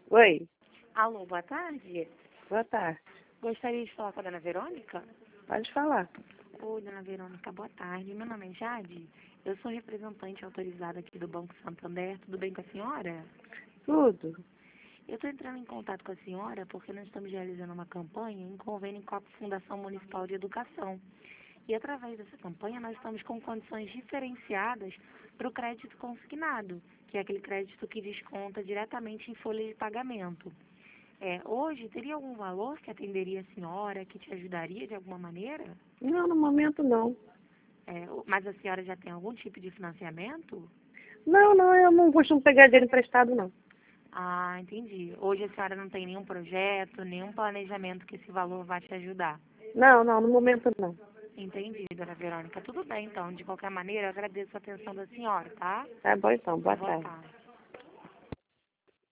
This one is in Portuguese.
Oi, Alô, boa tarde. boa tarde. Gostaria de falar com a dona Verônica? Pode falar. Oi, dona Verônica, boa tarde. Meu nome é Jade. Eu sou representante autorizada aqui do Banco Santander. Tudo bem com a senhora? Tudo? Eu estou entrando em contato com a senhora porque nós estamos realizando uma campanha em convênio com a Fundação Municipal de Educação. E através dessa campanha nós estamos com condições diferenciadas para o crédito consignado, que é aquele crédito que desconta diretamente em folha de pagamento. Hoje, teria algum valor que atenderia a senhora, que te ajudaria de alguma maneira? Não, no momento não. Mas a senhora já tem algum tipo de financiamento? Não, eu não costumo pegar dinheiro emprestado, não. Ah, entendi. Hoje a senhora não tem nenhum projeto, nenhum planejamento que esse valor vá te ajudar. Não, no momento não. Entendi, dona Verônica. Tudo bem, então. De qualquer maneira, eu agradeço a atenção da senhora, tá? Tá bom então, boa Boa tarde. tarde.